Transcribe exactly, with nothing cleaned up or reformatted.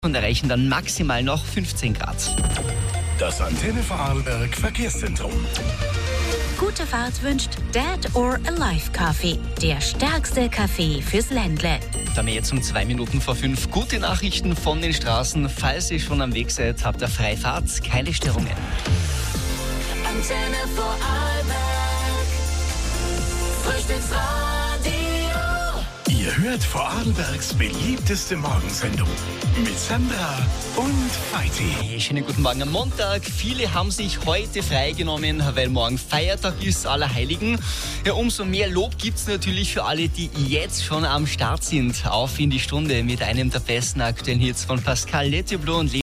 und erreichen dann maximal noch fünfzehn Grad. Das Antenne Vorarlberg Verkehrszentrum. Gute Fahrt wünscht Dad or Alive Kaffee, der stärkste Kaffee fürs Ländle. Da wir jetzt um zwei Minuten vor fünf. Gute Nachrichten von den Straßen. Falls ihr schon am Weg seid, habt ihr Freifahrt, keine Störungen. Antenne Vorarlberg, Frühstücksradio. Ihr hört Vorarlbergs beliebteste Morgensendung mit Sandra und Feiti. Hey, schönen guten Morgen am Montag. Viele haben sich heute freigenommen, weil morgen Feiertag ist, Allerheiligen. Ja, umso mehr Lob gibt's natürlich für alle, die jetzt schon am Start sind. Auf in die Stunde mit einem der besten aktuellen Hits von Pascal Letiblo und